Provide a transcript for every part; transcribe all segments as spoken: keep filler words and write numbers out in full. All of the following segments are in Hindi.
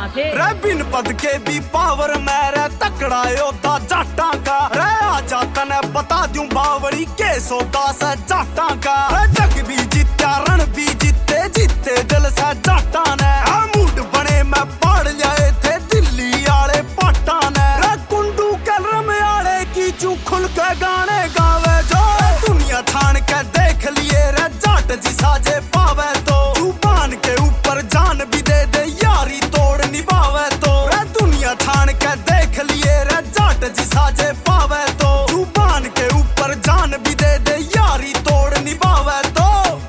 थे। रे बिन पद के भी पावर में रे तकड़ा योद्धा जाटा का। रे आजा तने बता दूं बावरी के सौदा से जाटा का। रे जग भी जीत्या रण भी जीते जीते दिल से जाटा ने। मूड बने में पड़ जाए थे दिल्ली आले पाटा ने। रे कुंडू कलरम आले की चू खुल के गाने गावे जो। दुनिया छान के देख लिए रे जाट जी साजे पावे तो। जुबान के ऊपर जान भी दे दे यारी तोड़ निभावे तो। रे दुनिया छान के देख लिए रे जाट जी साजे पावे तो। जुबान के ऊपर जान भी दे दे यारी तोड़ निभावे तो।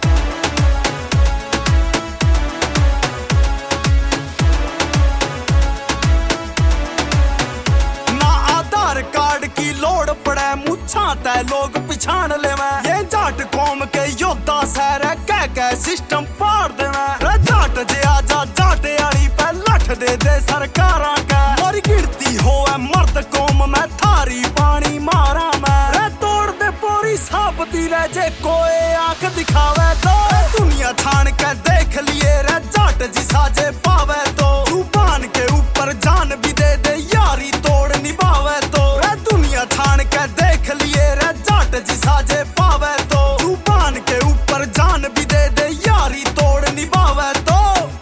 ना आधार कार्ड की लोड़ पड़े मुच्छा तय लोग पिछाड़ ले। ये जाट कौम के योद्धा सैर कह कह सिस्टम पाड़ दे। रे जाट जे आजा जाटे आली पे लठ दे दे सरकारां का। मरी गिरती होए मर्द कौम में थारी पानी मारा मैं। रे तोड़ दे पूरी साबती रे जे कोई आंख दिखावे तो। दुनिया छान के देख लिए रे जाट जी साजे पावे तो। जुबान के ऊपर जान भी दे दे यारी तोड़ निभावे तो। रे दुनिया छान के देख लिए रे जाट जी साजे पावे तो। जुबान के ऊपर जान भी दे दे यारी तोड़ निभावे तो।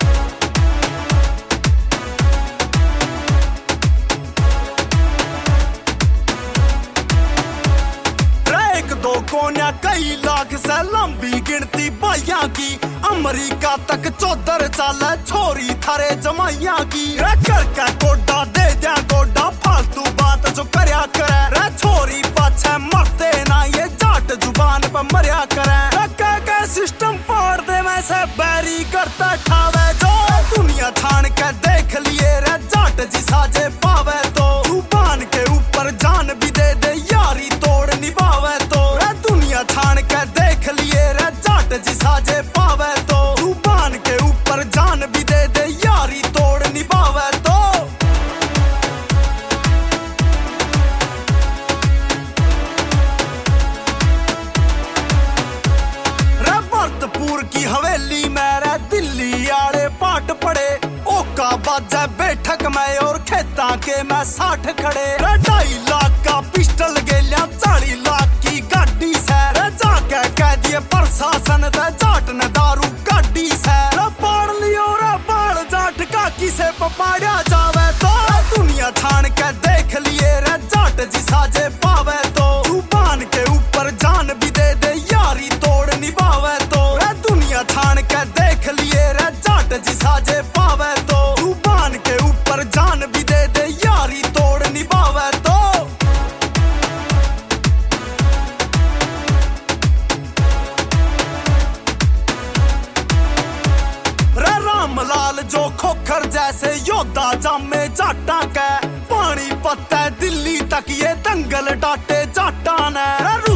एक दो कोन्या कई लाख से लंबी गिनती बाइया की। अमेरिका तक चौधर चाले छोरी थारे जमाइया की। रे कर के गोडा दे दिया गोडा फालतू बात जो करया करे। रे छोरी पाछे मरते ना ये जाट जुबान पे मरिया करे। रे कह के सिस्टम पाड़ दे वैसे बैरी करता ठावे जो। दुनिया छान के देख लिए रे जाट जी साजे पावे तो। जुबान के ऊपर जान भी दे दे यारी तोड़ निभावे तो। रे दुनिया छान के देख लिए रे जाट जी साजे पावे तो। जुबान के ऊपर जान भी दे दे यारी तोड़ निभावे तो। रे भरतपुर की हवेली में रे दिल्ली आले पाट पड़े। ओका बाजा बैठक में और खेता के में साठ खड़े। रे ढाई लाख का पिस्टल गेलिया चाली लाख की गाड़ी से। रे जाके कह दिए प्रशासन दे जाट ने दारू गाड़ी से। रे पाड़ लियो रे बाड़ जाट का किसे पपाड़ा जावे तो। दुनिया छान के देख लिए रे जाट जी साजे पावे तो। जुबान के ऊपर जान भी दे दे यारी तोड़ निभावे तो। रे दुनिया छान के देख लिए रे जाट जी साजे पावे तो। जुबान के ऊपर जान भी दे दे यारी तोड़ निभावे तो। रे रामलाल जो खोखर जैसे योद्धा जामे जाटा के। पानी पत्ता दिल्ली तक ये दंगल डाटे जाटा ने।